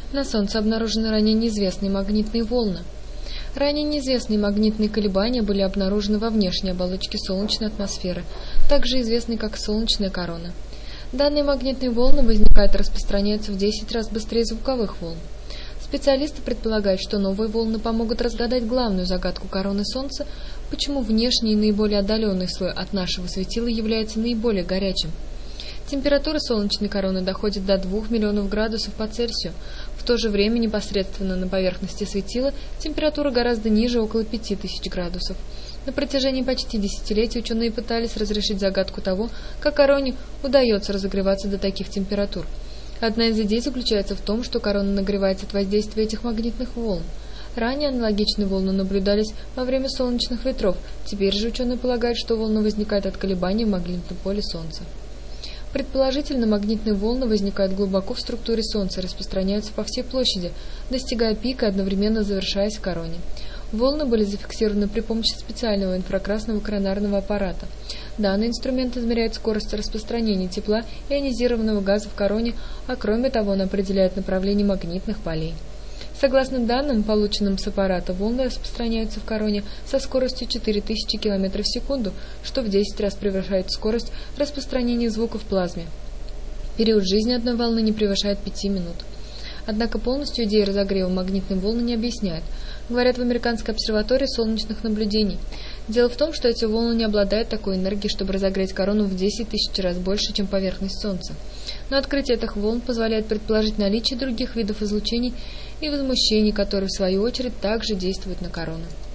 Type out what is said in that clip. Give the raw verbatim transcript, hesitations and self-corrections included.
На Солнце обнаружены ранее неизвестные магнитные волны. Ранее неизвестные магнитные колебания были обнаружены во внешней оболочке солнечной атмосферы, также известной как солнечная корона. Данные магнитные волны возникают и распространяются в десять раз быстрее звуковых волн. Специалисты предполагают, что новые волны помогут разгадать главную загадку короны Солнца, почему внешний и наиболее отдаленный слой от нашего светила является наиболее горячим. Температура солнечной короны доходит до двух миллионов градусов по Цельсию. В то же время непосредственно на поверхности светила температура гораздо ниже, около пяти тысяч градусов. На протяжении почти десятилетий ученые пытались разрешить загадку того, как короне удается разогреваться до таких температур. Одна из идей заключается в том, что корона нагревается от воздействия этих магнитных волн. Ранее аналогичные волны наблюдались во время солнечных ветров, теперь же ученые полагают, что волны возникают от колебаний в магнитном поле Солнца. Предположительно, магнитные волны возникают глубоко в структуре Солнца и распространяются по всей площади, достигая пика и одновременно завершаясь в короне. Волны были зафиксированы при помощи специального инфракрасного коронарного аппарата. Данный инструмент измеряет скорость распространения тепла и ионизированного газа в короне, а кроме того он определяет направление магнитных полей. Согласно данным, полученным с аппарата, волны распространяются в короне со скоростью четыре тысячи километров в секунду, что в десять раз превышает скорость распространения звука в плазме. Период жизни одной волны не превышает пяти минут. Однако полностью идея разогрева магнитной волны не объясняет, говорят в Американской обсерватории солнечных наблюдений. Дело в том, что эти волны не обладают такой энергией, чтобы разогреть корону в десять тысяч раз больше, чем поверхность Солнца. Но открытие этих волн позволяет предположить наличие других видов излучений и возмущений, которые в свою очередь также действуют на корону.